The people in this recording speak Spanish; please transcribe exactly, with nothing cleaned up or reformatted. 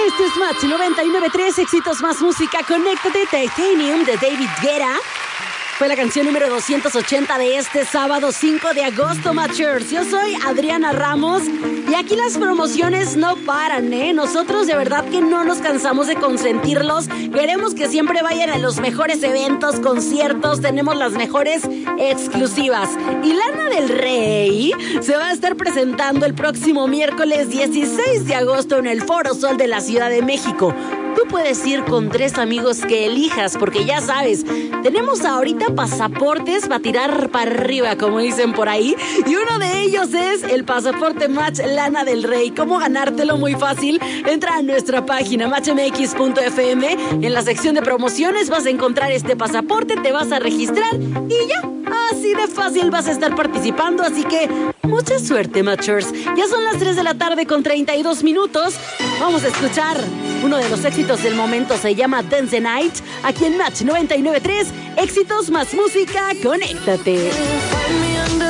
Este es Match noventa y nueve punto tres, éxitos más música. Conéctate, Titanium de David Guetta. Fue la canción número doscientos ochenta de este sábado cinco de agosto, Matchers. Yo soy Adriana Ramos y aquí las promociones no paran, ¿eh? Nosotros de verdad que no nos cansamos de consentirlos. Queremos que siempre vayan a los mejores eventos, conciertos. Tenemos las mejores exclusivas. Y Lana del Rey se va a estar presentando el próximo miércoles dieciséis de agosto en el Foro Sol de la Ciudad de México. Tú puedes ir con tres amigos que elijas, porque ya sabes, tenemos ahorita pasaportes para tirar para arriba, como dicen por ahí, y uno de ellos es el pasaporte Match Lana del Rey. ¿Cómo ganártelo? Muy fácil. Entra a nuestra página match m x punto f m. En la sección de promociones vas a encontrar este pasaporte, te vas a registrar y ya. Así de fácil vas a estar participando, así que mucha suerte, Matchers. Ya son las tres de la tarde con treinta y dos minutos. Vamos a escuchar uno de los éxitos del momento, se llama Dance the Night, aquí en Match noventa y nueve punto tres, éxitos más música, conéctate.